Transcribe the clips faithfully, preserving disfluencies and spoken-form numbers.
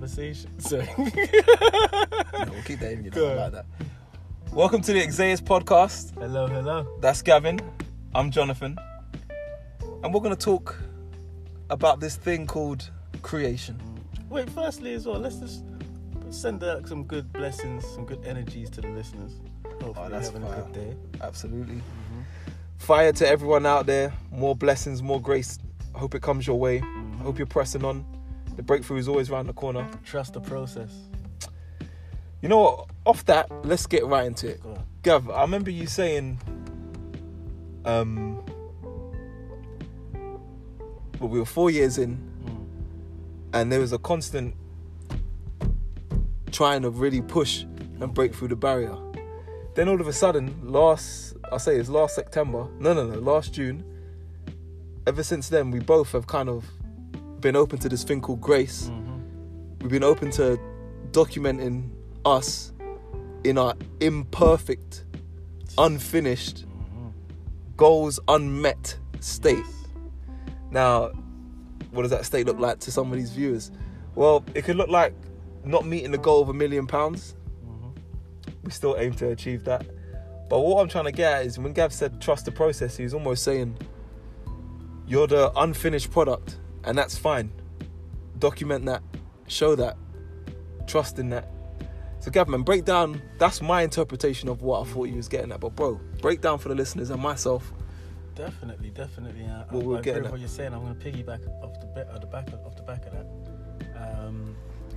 conversation. Sorry. No, we'll keep that in, you know, like that. Welcome to the Exeus podcast. Hello, hello. That's Gavin. I'm Jonathan. And we're going to talk about this thing called creation. Wait, firstly as well, let's just send out some good blessings, some good energies to the listeners. Hopefully Oh, that's having fire. a good day. Absolutely. Mm-hmm. Fire to everyone out there. More blessings, more grace. Hope it comes your way. Mm-hmm. Hope you're pressing on. The breakthrough is always around the corner. Trust the process. You know what? Off that, let's get right into it. Go on. Gav, I remember you saying, um, well, we were four years in, Mm. and there was a constant trying to really push and break through the barrier. Then all of a sudden, last, I'll say it's last September, no, no, no, last June, ever since then, we both have kind of been open to this thing called grace. Mm-hmm. We've been open to documenting us in our imperfect, unfinished, Mm-hmm. goals unmet state. Now, what does that state look like to some of these viewers? Well, it could look like not meeting the goal of a million pounds. Mm-hmm. We still aim to achieve that. But what I'm trying to get at is when Gav said trust the process, he was almost saying you're the unfinished product, and that's fine. Document that, show that, trust in that. So Gav, man, break down, that's my interpretation of what I thought you was getting at. But bro, break down for the listeners and myself. Definitely, definitely. I, What I, we're I agree getting with at. what you're saying. I'm going to piggyback off the bit, off the back, of, off the back of that. Um,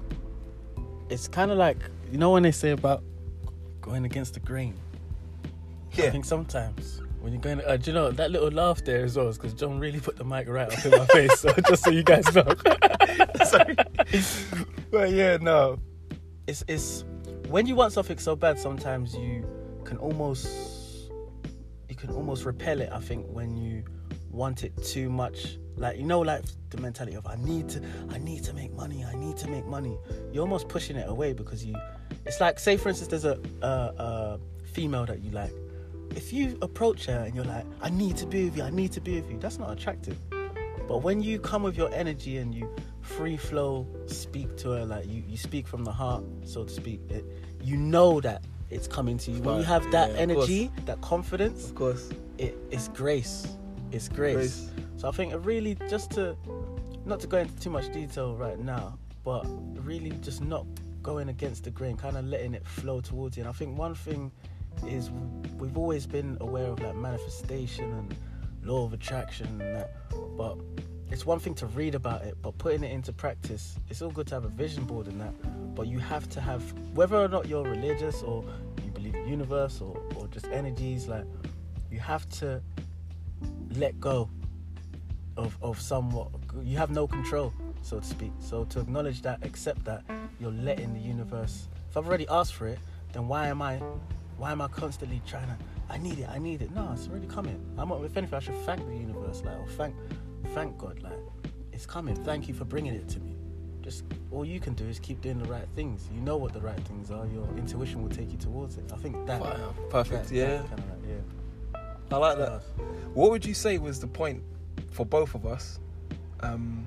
it's kind of like, you know when they say about going against the grain. I Yeah. think sometimes when you're going, uh, do you know that little laugh there as well? Is because John really put the mic right up in my face. So just so you guys know. Sorry. But yeah, no. It's it's when you want something so bad, sometimes you can almost you can almost repel it. I think when you want it too much, like you know, like the mentality of I need to, I need to make money, I need to make money. You're almost pushing it away because you. It's like, say for instance, there's a a, a female that you like. If you approach her and you're like, I need to be with you, I need to be with you, that's not attractive. But when you come with your energy and you free flow speak to her, like you, you speak from the heart, so to speak, it, you know that it's coming to you. When you have that Yeah, of energy, that confidence, Of course. it, it's grace. It's grace. Grace. So I think it really, just to, not to go into too much detail right now, but really just not going against the grain, kind of letting it flow towards you. And I think one thing is we've always been aware of like manifestation and law of attraction and that, but it's one thing to read about it, but putting it into practice, it's all good to have a vision board and that, but you have to have, whether or not you're religious or you believe in the universe or, or just energies, like you have to let go of, of somewhat, you have no control, so to speak. So to acknowledge that, accept that, you're letting the universe, if I've already asked for it, then why am I Why am I constantly trying to, I need it, I need it. No, it's already coming. I'm, if anything, I should thank the universe, like, or thank, thank God, like, it's coming. Thank you for bringing it to me. Just, all you can do is keep doing the right things. You know what the right things are. Your intuition will take you towards it. I think that. Fire. Perfect, that, yeah. That kind of like, yeah. I like that. What would you say was the point for both of us, um,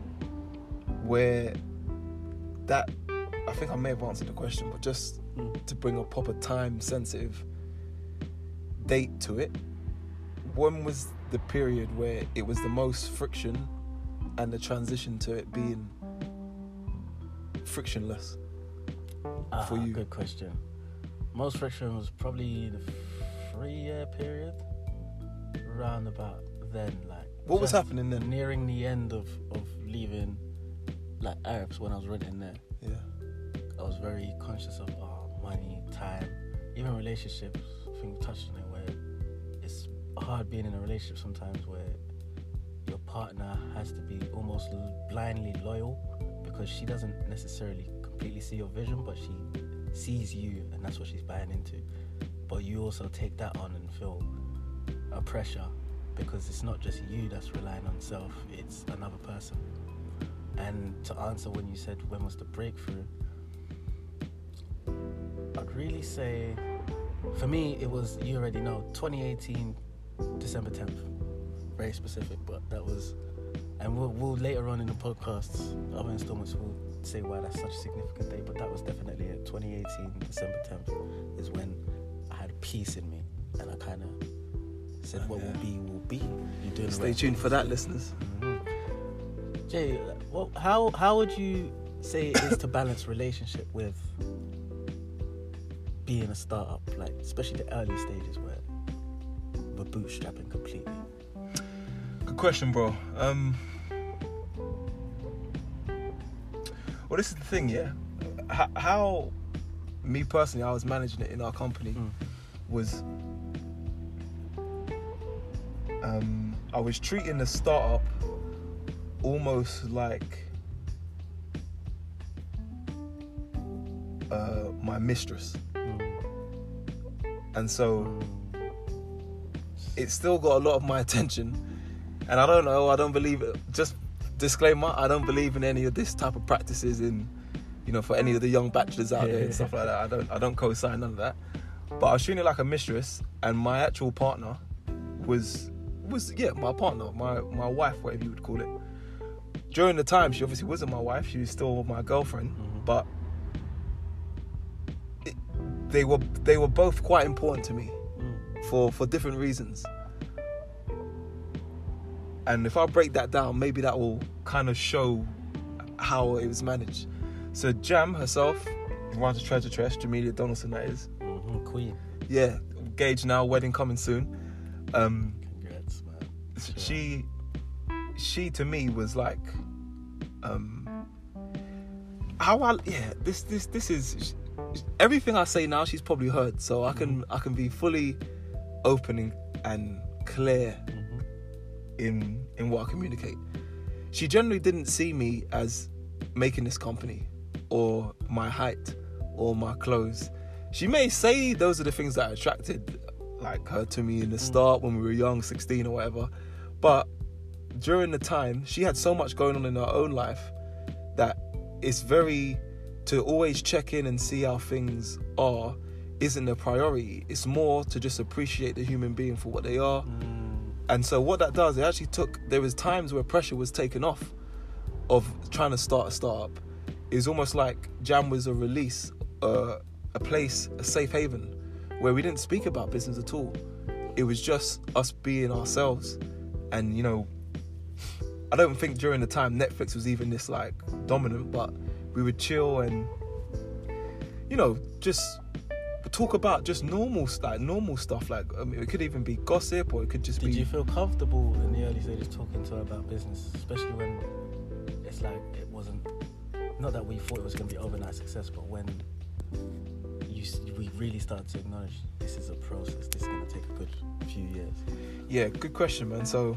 where that, I think I may have answered the question, but just Mm. to bring a proper time-sensitive date to it, when was the period where it was the most friction and the transition to it being frictionless Ah, for you? Good question. Most friction was probably the three-year period, round about then, like. What was just happening then? Nearing the end of, of leaving, like, Arabs when I was renting there. Yeah. I was very conscious of oh, money, time, even relationships. I think we touched on it, where it's hard being in a relationship sometimes where your partner has to be almost blindly loyal because she doesn't necessarily completely see your vision, but she sees you and that's what she's buying into. But you also take that on and feel a pressure because it's not just you that's relying on self, it's another person. And to answer when you said when was the breakthrough, I'd really say, for me, it was, you already know, twenty eighteen, December tenth. Very specific, but that was, and we'll, we'll later on in the podcasts, other installments, we'll say why that's such a significant day, but that was definitely it. twenty eighteen, December tenth, is when I had peace in me, and I kind of said, "What yeah. will be, will be." You're doing. Stay tuned for that, listeners. Mm-hmm. Jay, well, how how would you say it is to balance relationship with being a startup, like especially the early stages where we're bootstrapping completely? Good question, bro. Um, well, this is the thing, yeah. How, how me personally, I was managing it in our company mm. was um, I was treating the startup almost like uh, my mistress, mm. and so it still got a lot of my attention. And I don't know, I don't believe it. Just disclaimer, I don't believe in any of this type of practices in, you know, for any of the young bachelors out there and stuff like that. I don't I don't co-sign none of that. But I was treating it like a mistress, and my actual partner was was yeah, my partner, my my wife, whatever you would call it. During the time, she obviously wasn't my wife, she was still my girlfriend, mm-hmm. but it, they were they were both quite important to me mm. for, for different reasons. And if I break that down, maybe that will kind of show how it was managed. So Jam herself runs a Treasure Tress, Jamelia Donaldson, that is. Mm-hmm, queen. Yeah, engaged now, wedding coming soon. Um, Congrats, man. Sure. She, she to me was like, um, how I yeah. This this this is everything I say now. She's probably heard, so I can mm-hmm. I can be fully open and, and clear. Mm-hmm. in in what I communicate. She generally didn't see me as making this company or my height or my clothes. She may say those are the things that attracted like her to me in the start when we were young, sixteen or whatever, but during the time she had so much going on in her own life that it's very to always check in and see how things are isn't a priority. It's more to just appreciate the human being for what they are. mm. And so what that does, it actually took, there was times where pressure was taken off of trying to start a startup. It was almost like Jam was a release, uh, a place, a safe haven, where we didn't speak about business at all. It was just us being ourselves. And, you know, I don't think during the time Netflix was even this, like, dominant, but we would chill and, you know, just talk about just normal like normal stuff. Like I mean, it could even be gossip, or it could just Did be. Did you feel comfortable in the early stages talking to her about business, especially when it's like it wasn't? Not that we thought it was going to be overnight success, but when you we really started to acknowledge this is a process. This is going to take a good few years. Yeah, good question, man. So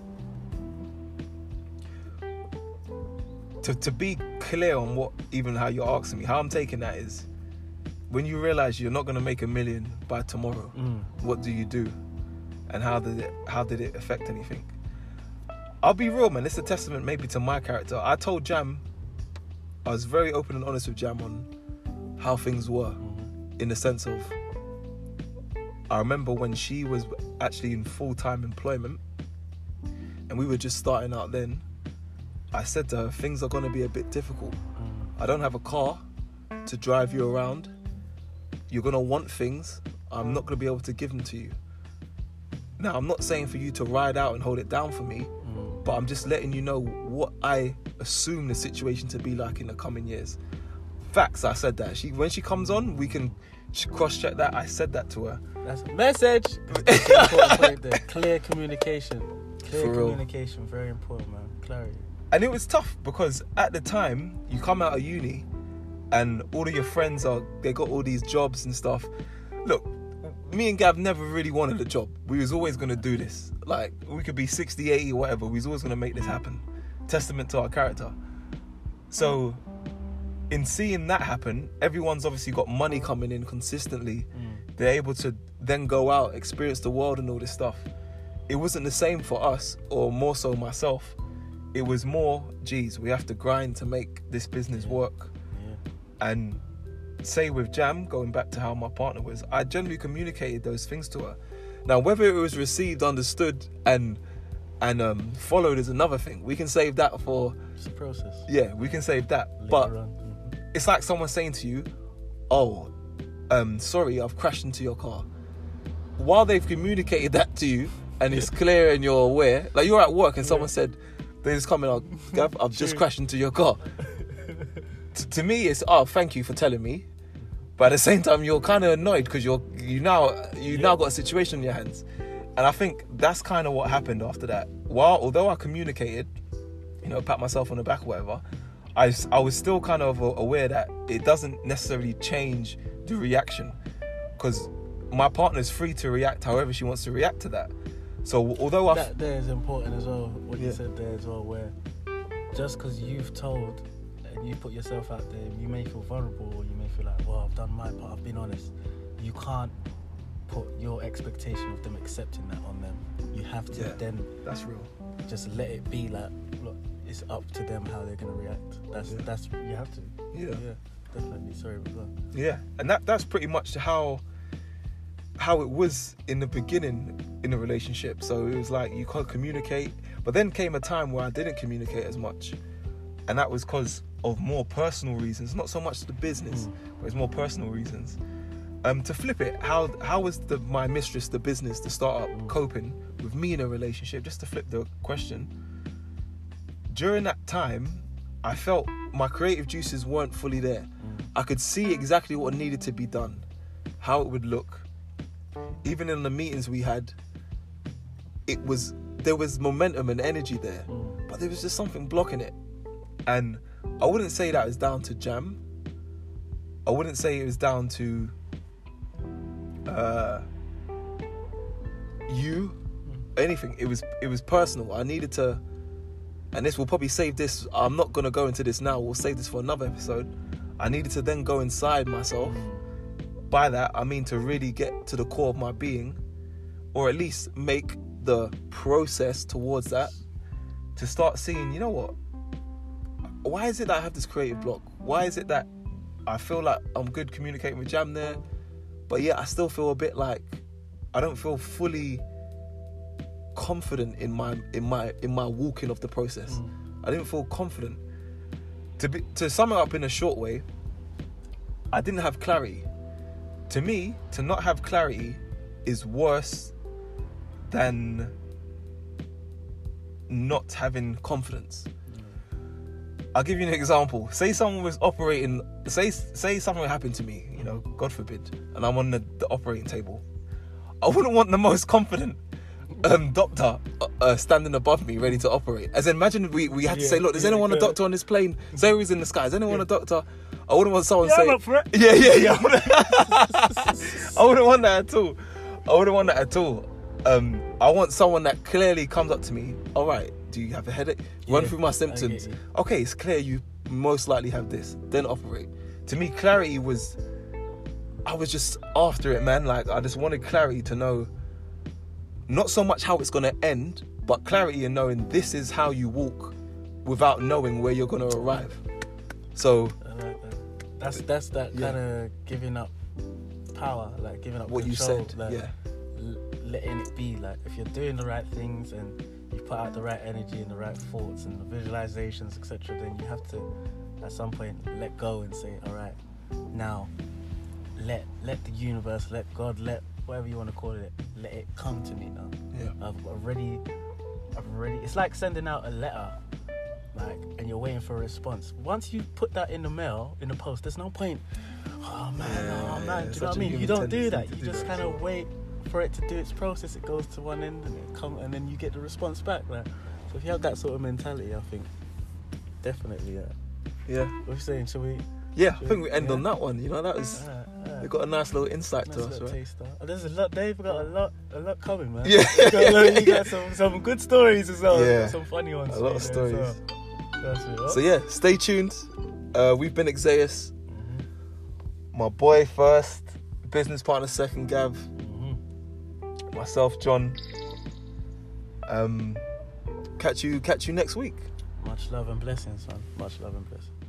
to to be clear on what even how you're asking me, how I'm taking that is. When you realize you're not going to make a million by tomorrow, mm. what do you do? And how did it how did it affect anything? I'll be real, man. It's a testament maybe to my character. I told Jam, I was very open and honest with Jam on how things were, mm-hmm. in the sense of, I remember when she was actually in full-time employment and we were just starting out then, I said to her, things are going to be a bit difficult. Mm. I don't have a car to drive you around. You're going to want things. I'm not going to be able to give them to you. Now, I'm not saying for you to ride out and hold it down for me, mm. but I'm just letting you know what I assume the situation to be like in the coming years. Facts, I said that. She, when she comes on, we can cross-check that. I said that to her. That's a message. That's an important point there. Clear communication. Clear for communication, real. Very important, man. Clarity. And it was tough because at the time, you come out of uni, and all of your friends are, they got all these jobs and stuff. Look, me and Gav never really wanted a job. We was always going to do this. Like, we could be sixty, eighty, whatever. We was always going to make this happen. Testament to our character. So, in seeing that happen, everyone's obviously got money coming in consistently. Mm. They're able to then go out, experience the world and all this stuff. It wasn't the same for us, or more so myself. It was more, geez, we have to grind to make this business work. And say with Jam, going back to how my partner was, I generally communicated those things to her. Now, whether it was received, understood, and And um, followed is another thing. We can save that for... It's a process. Yeah, we can save that. Later but on. Mm-hmm. it's like someone saying to you, oh, um, sorry, I've crashed into your car. While they've communicated that to you, and it's clear and you're aware, like you're at work and someone yeah. said, they just come in, oh, Gav, I've just crashed into your car. T- to me, it's, oh, thank you for telling me. But at the same time, you're kind of annoyed because you're you now you yeah. now got a situation in your hands. And I think that's kind of what happened after that. While, although I communicated, you know, pat myself on the back or whatever, I, I was still kind of aware that it doesn't necessarily change the reaction. Because my partner's free to react however she wants to react to that. So although I... That there is important as well, what yeah. you said there as well, where just because you've told and you put yourself out there, you may feel vulnerable or you may feel like, well, I've done my part, I've been honest. You can't put your expectation of them accepting that on them. You have to yeah, then that's real. Just let it be like, look, it's up to them how they're gonna react. That's yeah. that's you have to. Yeah, yeah, definitely. Sorry about that. Yeah, and that that's pretty much how how it was in the beginning in a relationship. So it was like you can't communicate, but then came a time where I didn't communicate as much, and that was because of more personal reasons, not so much the business, mm. but it's more personal reasons. Um, to flip it, how how was the my mistress, the business, the startup, mm. coping with me in a relationship? Just to flip the question, during that time, I felt my creative juices weren't fully there. Mm. I could see exactly what needed to be done, how it would look. Even in the meetings we had, it was there was momentum and energy there, mm. but there was just something blocking it. And I wouldn't say that was down to Jam. I wouldn't say it was down to uh, you, anything. It was it was personal. I needed to, and this will probably save this. I'm not gonna go into this now. We'll save this for another episode. I needed to then go inside myself. By that, I mean to really get to the core of my being, or at least make the process towards that, to start seeing, you know what, why is it that I have this creative block? Why is it that I feel like I'm good communicating with Jam there, but yet I still feel a bit like I don't feel fully confident in my in my in my walking of the process. Mm. I didn't feel confident. To be to sum it up in a short way, I didn't have clarity. To me, to not have clarity is worse than not having confidence. I'll give you an example. Say someone was operating, say say something happened to me, you know, God forbid, and I'm on the, the operating table. I wouldn't want the most confident um, doctor uh, uh, standing above me ready to operate. As in, imagine we, we had to yeah, say, look, does yeah, anyone yeah. a doctor on this plane? Say who's in the sky. Is anyone yeah. a doctor? I wouldn't want someone yeah, saying... I'm up for it. Yeah, yeah, yeah. I wouldn't, I wouldn't want that at all. I wouldn't want that at all. Um, I want someone that clearly comes up to me. All right, do you have a headache? Run yeah, through my symptoms. Okay, it's clear you most likely have this. Then operate. To me, clarity was... I was just after it, man. Like, I just wanted clarity to know not so much how it's going to end, but clarity in knowing this is how you walk without knowing where you're going to arrive. So... I like that. That's, that's that yeah. kind of giving up power, like giving up what control, you said, like yeah. l- letting it be. Like, if you're doing the right things and you put out the right energy and the right thoughts and the visualizations, et cetera, then you have to, at some point, let go and say, all right, now, let let the universe, let God, let whatever you want to call it, let it come to me now. Yeah. I've already, I've already. It's like sending out a letter, like, and you're waiting for a response. Once you put that in the mail, in the post, there's no point. Oh man, yeah, oh man. yeah, Do you know what I mean? You don't do that. You just kind of wait for it to do its process. It goes to one end and it come, and then you get the response back. Like, so if you have that sort of mentality, I think definitely, yeah. Yeah. What are you saying? Shall we? Yeah, I think we end yeah. on that one. You know, that was. Uh, uh, we got a nice little insight nice to us, right? Taster. Oh, there's a lot. They've got a lot, a lot coming, man. Yeah, you got, you got some, some good stories as well. Yeah, some funny ones. A lot of stories. Well. That's it. Oh. So yeah, stay tuned. Uh, we've been Exeus. Mm-hmm. My boy first, business partner second, Gav. Mm-hmm. Myself, John. Um, catch you, catch you next week. Much love and blessings, son. Much love and blessings.